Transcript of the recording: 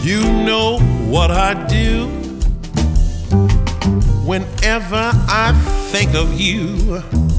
You know what I do whenever I think of you.